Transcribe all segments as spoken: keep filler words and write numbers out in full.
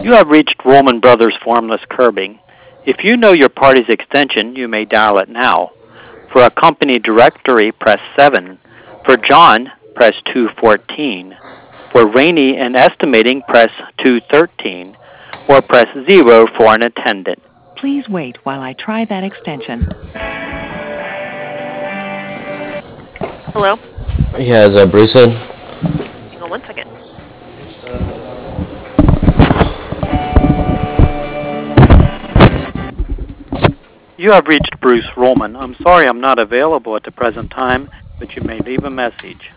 You have reached Roman Brothers Formless Curbing. If you know your party's extension, you may dial it now. For a company directory, press seven. For John, press two fourteen. For Rainey and estimating, press two thirteen. Or press zero for an attendant. Please wait while I try that extension. Hello? Yeah, is that Bruce in? Hang on one second. You have reached Bruce Roman. I'm sorry I'm not available at the present time, but you may leave a message.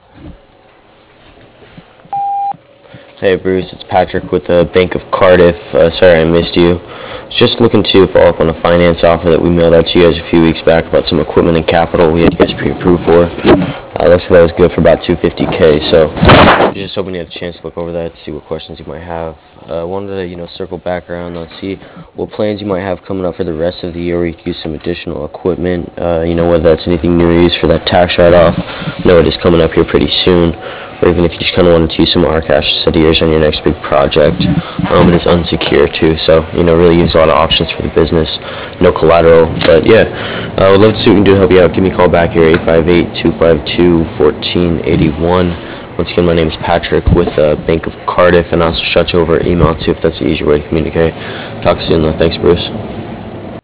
Hey Bruce, it's Patrick with the Bank of Cardiff. Uh, sorry I missed you. I was just looking to follow up on a finance offer that we mailed out to you guys a few weeks back about some equipment and capital we had you guys pre-approved for. Uh, looks like that was good for about two hundred fifty K, so just hoping you had a chance to look over that, see what questions you might have. I uh, wanted to, you know, circle back around and see what plans you might have coming up for the rest of the year where you could use some additional equipment, uh, you know, whether that's anything new or used for that tax write-off. I know it is coming up here pretty soon, or even if you just kind of wanted to use some of our cash steady years on your next big project. Um, it is unsecure too, so, you know, really use a lot of options for the business, no collateral, but yeah, I uh, would love to see what we can do to help you out. Give me a call back here, eight five eight, two five two, one four eight one. Once again, my name is Patrick with uh, Bank of Cardiff, and I'll also shut you over email too if that's the easier way to communicate. Talk soon though. Thanks, Bruce.